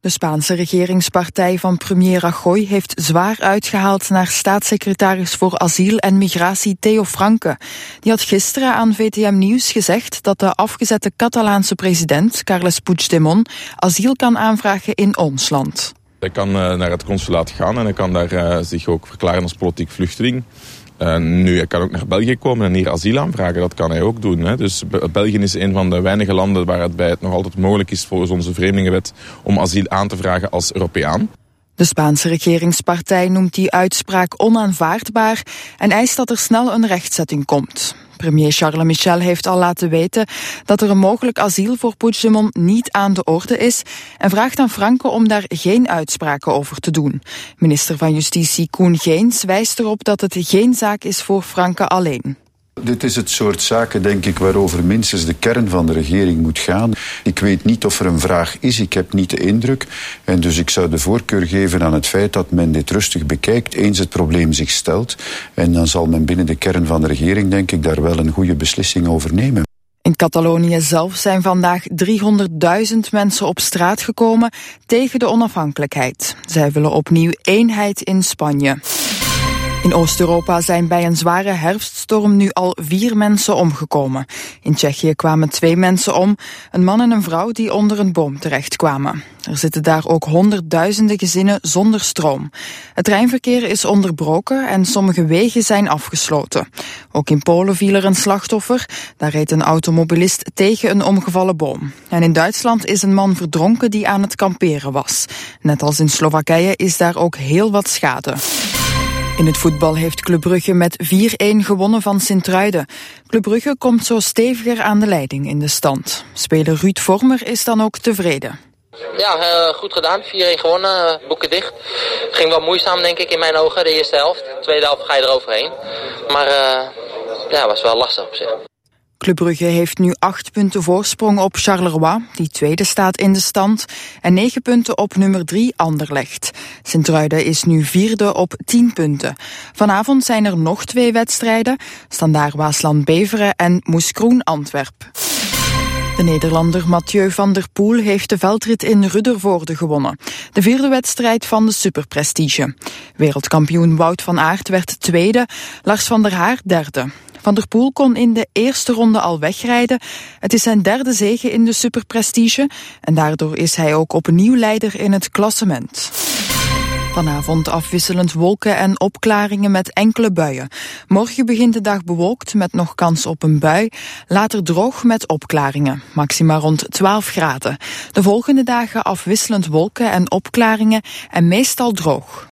De Spaanse regeringspartij van premier Rajoy heeft zwaar uitgehaald naar staatssecretaris voor asiel en migratie Theo Franke. Die had gisteren aan VTM Nieuws gezegd dat de afgezette Catalaanse president Carles Puigdemont asiel kan aanvragen in ons land. Hij kan naar het consulaat gaan en hij kan daar zich ook verklaren als politiek vluchteling. Nu, hij kan ook naar België komen en hier asiel aanvragen. Dat kan hij ook doen. Hè. Dus België is een van de weinige landen waarbij het nog altijd mogelijk is volgens onze vreemdelingenwet om asiel aan te vragen als Europeaan. De Spaanse regeringspartij noemt die uitspraak onaanvaardbaar en eist dat er snel een rechtzetting komt. Premier Charles Michel heeft al laten weten dat er een mogelijk asiel voor Puigdemont niet aan de orde is en vraagt aan Franke om daar geen uitspraken over te doen. Minister van Justitie Koen Geens wijst erop dat het geen zaak is voor Franke alleen. Dit is het soort zaken, denk ik, waarover minstens de kern van de regering moet gaan. Ik weet niet of er een vraag is, ik heb niet de indruk. En dus ik zou de voorkeur geven aan het feit dat men dit rustig bekijkt, eens het probleem zich stelt. En dan zal men binnen de kern van de regering, denk ik, daar wel een goede beslissing over nemen. In Catalonië zelf zijn vandaag 300.000 mensen op straat gekomen tegen de onafhankelijkheid. Zij willen opnieuw eenheid in Spanje. In Oost-Europa zijn bij een zware herfststorm nu al 4 mensen omgekomen. In Tsjechië kwamen 2 mensen om, een man en een vrouw die onder een boom terechtkwamen. Er zitten daar ook honderdduizenden gezinnen zonder stroom. Het treinverkeer is onderbroken en sommige wegen zijn afgesloten. Ook in Polen viel er een slachtoffer. Daar reed een automobilist tegen een omgevallen boom. En in Duitsland is een man verdronken die aan het kamperen was. Net als in Slowakije is daar ook heel wat schade. In het voetbal heeft Club Brugge met 4-1 gewonnen van Sint-Truiden. Club Brugge komt zo steviger aan de leiding in de stand. Speler Ruud Vormer is dan ook tevreden. Ja, goed gedaan. 4-1 gewonnen, boeken dicht. Ging wel moeizaam, denk ik, in mijn ogen, de eerste helft. De tweede helft ga je eroverheen. Maar ja, was wel lastig op zich. Club Brugge heeft nu 8 punten voorsprong op Charleroi, die tweede staat in de stand, en 9 punten op nummer 3 Anderlecht. Sint-Truiden is nu 4e op 10 punten. Vanavond zijn er nog 2 wedstrijden, Standaard Waasland-Beveren en Moeskroen Antwerp. De Nederlander Mathieu van der Poel heeft de veldrit in Ruddervoorde gewonnen. De 4e wedstrijd van de Superprestige. Wereldkampioen Wout van Aert werd 2e, Lars van der Haar 3e. Van der Poel kon in de eerste ronde al wegrijden. Het is zijn 3e zege in de Superprestige en daardoor is hij ook opnieuw leider in het klassement. Vanavond afwisselend wolken en opklaringen met enkele buien. Morgen begint de dag bewolkt met nog kans op een bui. Later droog met opklaringen, maxima rond 12 graden. De volgende dagen afwisselend wolken en opklaringen en meestal droog.